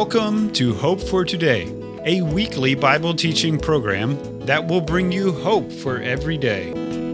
Welcome to Hope for Today, a weekly Bible teaching program that will bring you hope for every day.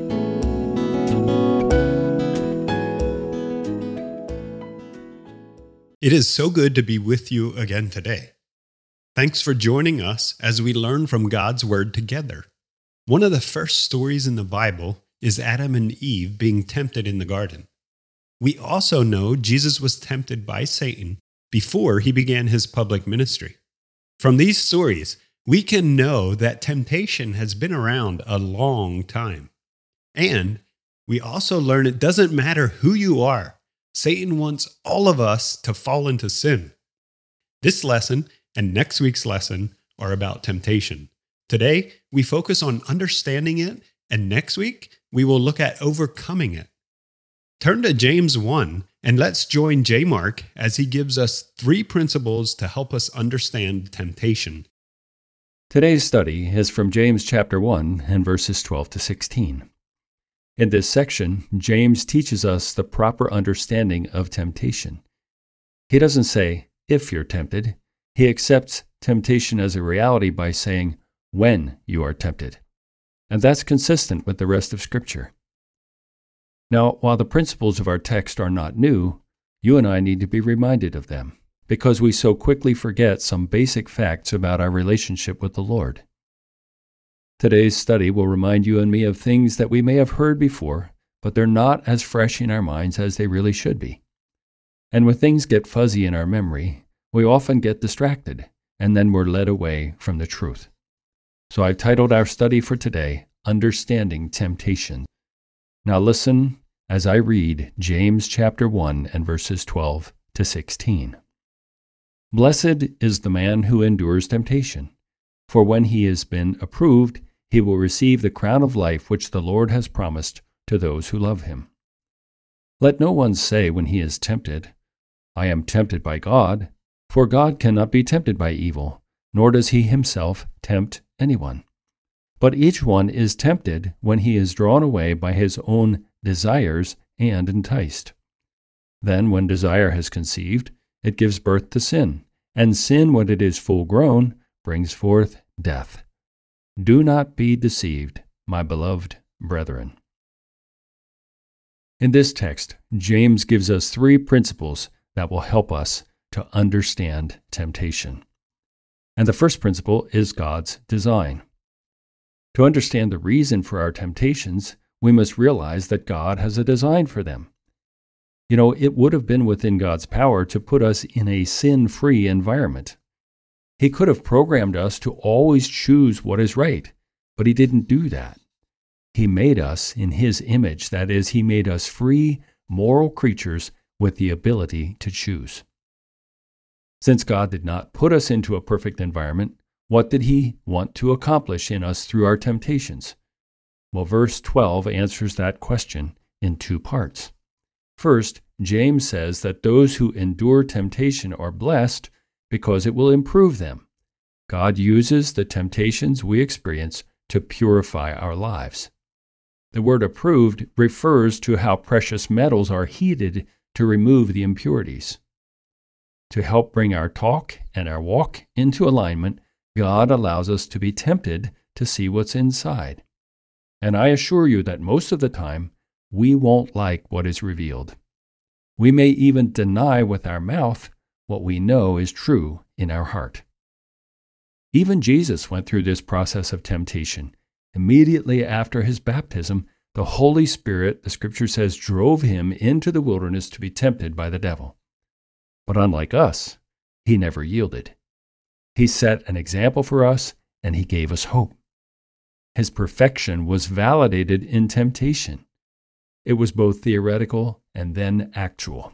It is so good to be with you again today. Thanks for joining us as we learn from God's Word together. One of the first stories in the Bible is Adam and Eve being tempted in the garden. We also know Jesus was tempted by Satan before he began his public ministry. From these stories, we can know that temptation has been around a long time. And we also learn it doesn't matter who you are, Satan wants all of us to fall into sin. This lesson and next week's lesson are about temptation. Today, we focus on understanding it, and next week, we will look at overcoming it. Turn to James 1, and let's join J. Mark as he gives us 3 principles to help us understand temptation. Today's study is from James chapter 1 and verses 12 to 16. In this section, James teaches us the proper understanding of temptation. He doesn't say, if you're tempted. He accepts temptation as a reality by saying, when you are tempted. And that's consistent with the rest of Scripture. Now, while the principles of our text are not new, you and I need to be reminded of them, because we so quickly forget some basic facts about our relationship with the Lord. Today's study will remind you and me of things that we may have heard before, but they're not as fresh in our minds as they really should be. And when things get fuzzy in our memory, we often get distracted, and then we're led away from the truth. So I've titled our study for today, Understanding Temptation. Now listen as I read James chapter 1 and verses 12 to 16. Blessed is the man who endures temptation, for when he has been approved, he will receive the crown of life which the Lord has promised to those who love him. Let no one say when he is tempted, I am tempted by God, for God cannot be tempted by evil, nor does he himself tempt anyone. But each one is tempted when he is drawn away by his own desires and enticed. Then, when desire has conceived, it gives birth to sin, and sin, when it is full grown, brings forth death. Do not be deceived, my beloved brethren. In this text, James gives us 3 principles that will help us to understand temptation. And the first principle is God's design. To understand the reason for our temptations, we must realize that God has a design for them. It would have been within God's power to put us in a sin-free environment. He could have programmed us to always choose what is right, but he didn't do that. He made us in his image, that is, he made us free, moral creatures with the ability to choose. Since God did not put us into a perfect environment, what did he want to accomplish in us through our temptations? Well, verse 12 answers that question in 2 parts. First, James says that those who endure temptation are blessed because it will improve them. God uses the temptations we experience to purify our lives. The word approved refers to how precious metals are heated to remove the impurities. To help bring our talk and our walk into alignment, God allows us to be tempted to see what's inside. And I assure you that most of the time, we won't like what is revealed. We may even deny with our mouth what we know is true in our heart. Even Jesus went through this process of temptation. Immediately after his baptism, the Holy Spirit, the Scripture says, drove him into the wilderness to be tempted by the devil. But unlike us, he never yielded. He set an example for us, and he gave us hope. His perfection was validated in temptation. It was both theoretical and then actual.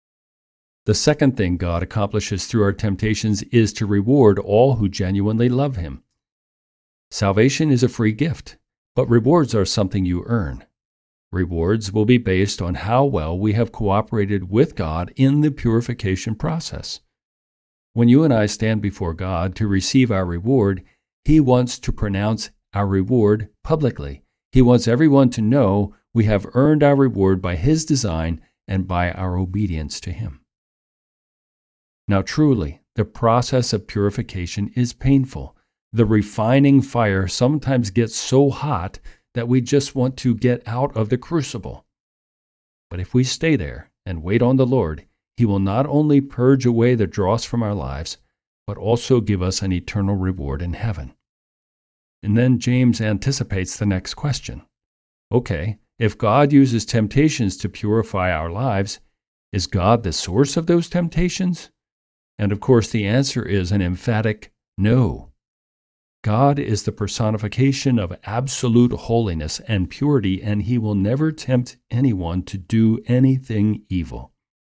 The second thing God accomplishes through our temptations is to reward all who genuinely love him. Salvation is a free gift, but rewards are something you earn. Rewards will be based on how well we have cooperated with God in the purification process. When you and I stand before God to receive our reward, he wants to pronounce our reward publicly. He wants everyone to know we have earned our reward by his design and by our obedience to him. Now truly, the process of purification is painful. The refining fire sometimes gets so hot that we just want to get out of the crucible. But if we stay there and wait on the Lord, He will not only purge away the dross from our lives, but also give us an eternal reward in heaven. And then James anticipates the next question. Okay, if God uses temptations to purify our lives, is God the source of those temptations? And of course, the answer is an emphatic no. God is the personification of absolute holiness and purity, and He will never tempt anyone to do anything evil.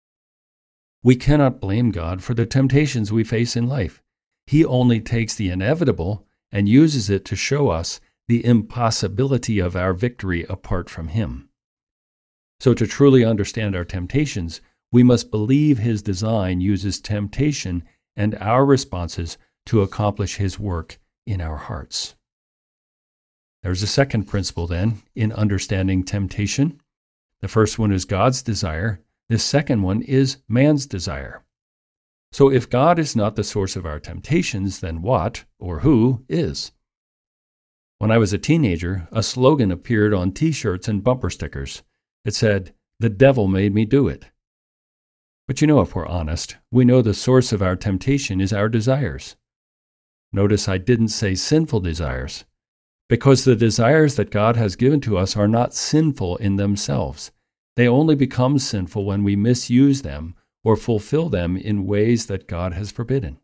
We cannot blame God for the temptations we face in life. He only takes the inevitable and uses it to show us the impossibility of our victory apart from Him. So to truly understand our temptations, we must believe His design uses temptation and our responses to accomplish His work in our hearts. There's a second principle then in understanding temptation. The first one is God's desire. The second one is man's desire. So if God is not the source of our temptations, then what or who is? When I was a teenager, a slogan appeared on T-shirts and bumper stickers. It said, "The devil made me do it." But if we're honest, we know the source of our temptation is our desires. Notice I didn't say sinful desires, because the desires that God has given to us are not sinful in themselves. They only become sinful when we misuse them or fulfill them in ways that God has forbidden.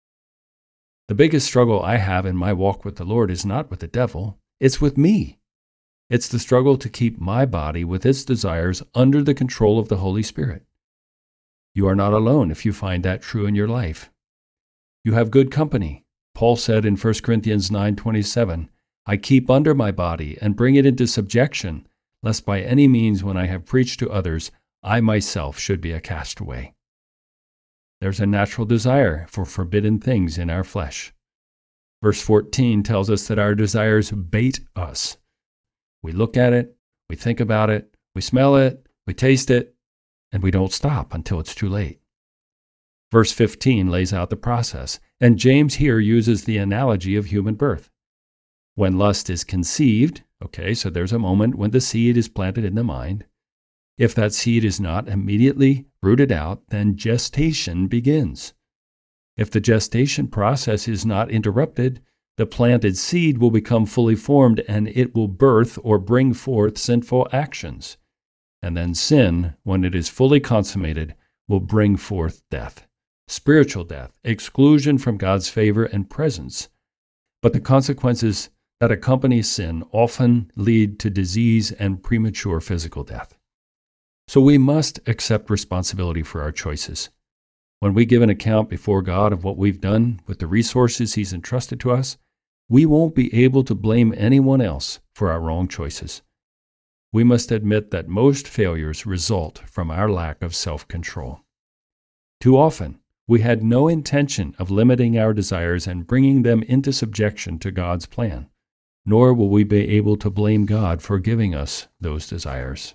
The biggest struggle I have in my walk with the Lord is not with the devil, it's with me. It's the struggle to keep my body with its desires under the control of the Holy Spirit. You are not alone if you find that true in your life. You have good company. Paul said in 1 Corinthians 9:27, "I keep under my body and bring it into subjection, lest by any means when I have preached to others, I myself should be a castaway." There's a natural desire for forbidden things in our flesh. Verse 14 tells us that our desires bait us. We look at it, we think about it, we smell it, we taste it, and we don't stop until it's too late. Verse 15 lays out the process, and James here uses the analogy of human birth. When lust is conceived, so there's a moment when the seed is planted in the mind. If that seed is not immediately rooted out, then gestation begins. If the gestation process is not interrupted, the planted seed will become fully formed and it will birth or bring forth sinful actions. And then sin, when it is fully consummated, will bring forth death, spiritual death, exclusion from God's favor and presence. But the consequences that accompany sin often lead to disease and premature physical death. So we must accept responsibility for our choices. When we give an account before God of what we've done with the resources He's entrusted to us, we won't be able to blame anyone else for our wrong choices. We must admit that most failures result from our lack of self-control. Too often, we had no intention of limiting our desires and bringing them into subjection to God's plan, nor will we be able to blame God for giving us those desires.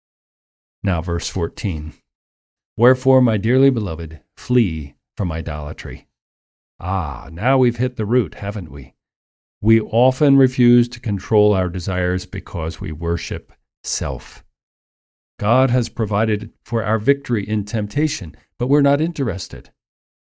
Now, verse 14. "Wherefore, my dearly beloved, flee from idolatry." Now we've hit the root, haven't we? We often refuse to control our desires because we worship self. God has provided for our victory in temptation, but we're not interested.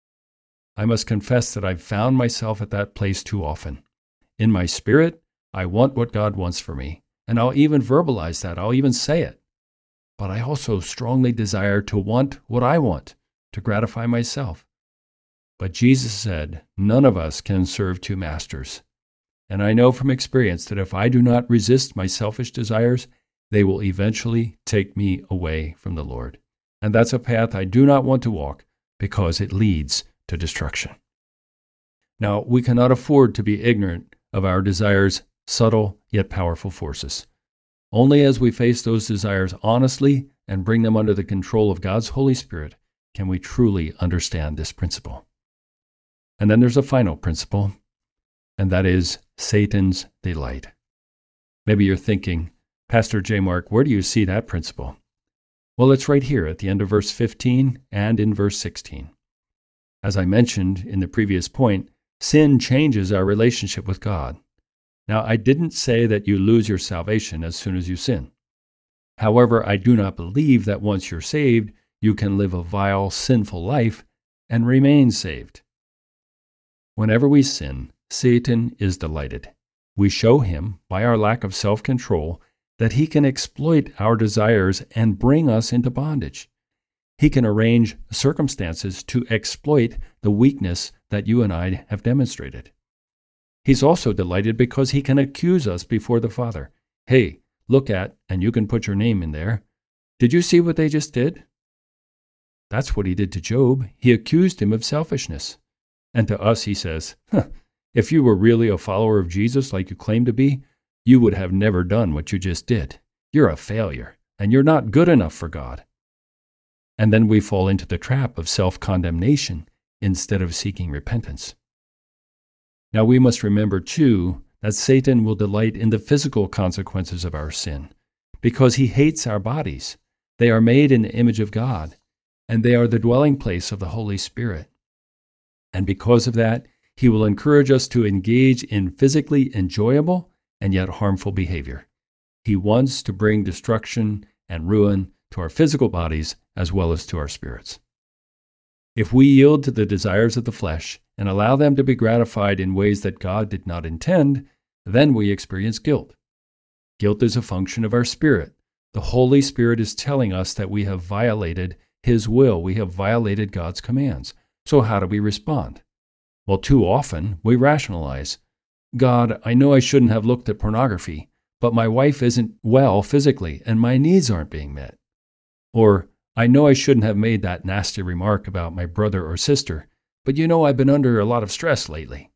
I must confess that I've found myself at that place too often. In my spirit, I want what God wants for me, and I'll even verbalize that. I'll even say it. But I also strongly desire to want what I want, to gratify myself. But Jesus said, none of us can serve two masters. And I know from experience that if I do not resist my selfish desires, they will eventually take me away from the Lord. And that's a path I do not want to walk because it leads to destruction. Now, we cannot afford to be ignorant of our desires' subtle yet powerful forces. Only as we face those desires honestly and bring them under the control of God's Holy Spirit can we truly understand this principle. And then there's a final principle, and that is Satan's delight. Maybe you're thinking, Pastor J. Mark, where do you see that principle? Well, it's right here at the end of verse 15 and in verse 16. As I mentioned in the previous point, sin changes our relationship with God. Now, I didn't say that you lose your salvation as soon as you sin. However, I do not believe that once you're saved, you can live a vile, sinful life and remain saved. Whenever we sin, Satan is delighted. We show him, by our lack of self-control, that he can exploit our desires and bring us into bondage. He can arrange circumstances to exploit the weakness that you and I have demonstrated. He's also delighted because he can accuse us before the Father. Hey, look at, and you can put your name in there. Did you see what they just did? That's what he did to Job. He accused him of selfishness. And to us he says, if you were really a follower of Jesus like you claim to be, you would have never done what you just did. You're a failure, and you're not good enough for God. And then we fall into the trap of self-condemnation instead of seeking repentance. Now we must remember, too, that Satan will delight in the physical consequences of our sin, because he hates our bodies. They are made in the image of God, and they are the dwelling place of the Holy Spirit. And because of that, he will encourage us to engage in physically enjoyable and yet harmful behavior. He wants to bring destruction and ruin to our physical bodies as well as to our spirits. If we yield to the desires of the flesh and allow them to be gratified in ways that God did not intend, then we experience guilt. Guilt is a function of our spirit. The Holy Spirit is telling us that we have violated His will. We have violated God's commands. So how do we respond? Well, too often we rationalize. God, I know I shouldn't have looked at pornography, but my wife isn't well physically and my needs aren't being met. Or, I know I shouldn't have made that nasty remark about my brother or sister, but I've been under a lot of stress lately.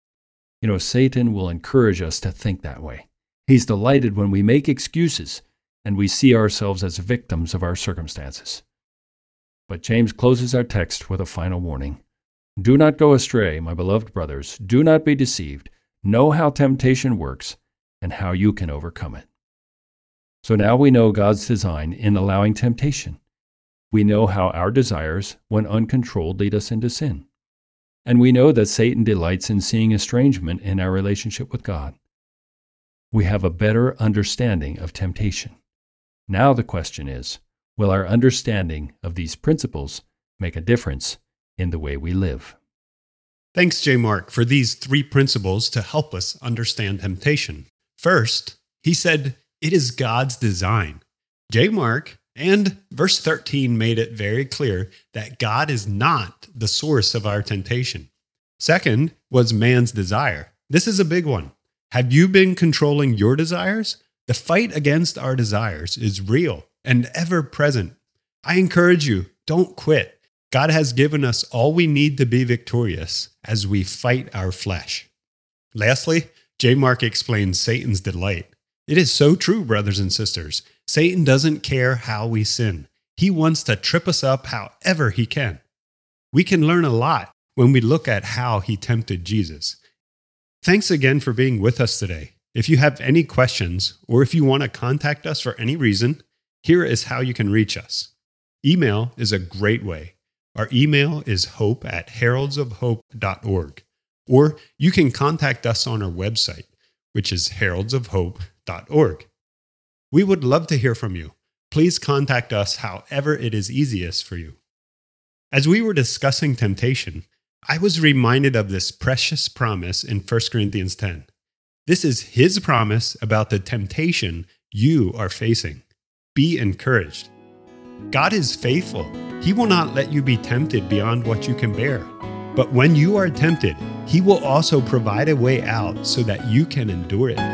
Satan will encourage us to think that way. He's delighted when we make excuses and we see ourselves as victims of our circumstances. But James closes our text with a final warning. Do not go astray, my beloved brothers. Do not be deceived. Know how temptation works and how you can overcome it. So now we know God's design in allowing temptation. We know how our desires, when uncontrolled, lead us into sin. And we know that Satan delights in seeing estrangement in our relationship with God. We have a better understanding of temptation. Now the question is, will our understanding of these principles make a difference in the way we live? Thanks, J. Mark, for these 3 principles to help us understand temptation. First, he said, it is God's design. J. Mark and verse 13 made it very clear that God is not the source of our temptation. Second was man's desire. This is a big one. Have you been controlling your desires? The fight against our desires is real and ever present. I encourage you, don't quit. God has given us all we need to be victorious as we fight our flesh. Lastly, J. Mark explains Satan's delight. It is so true, brothers and sisters. Satan doesn't care how we sin. He wants to trip us up however he can. We can learn a lot when we look at how he tempted Jesus. Thanks again for being with us today. If you have any questions or if you want to contact us for any reason, here is how you can reach us. Email is a great way. Our email is hope@heraldsofhope.org. Or you can contact us on our website, which is heraldsofhope.org. We would love to hear from you. Please contact us however it is easiest for you. As we were discussing temptation, I was reminded of this precious promise in 1 Corinthians 10. This is His promise about the temptation you are facing. Be encouraged. God is faithful. He will not let you be tempted beyond what you can bear. But when you are tempted, He will also provide a way out so that you can endure it.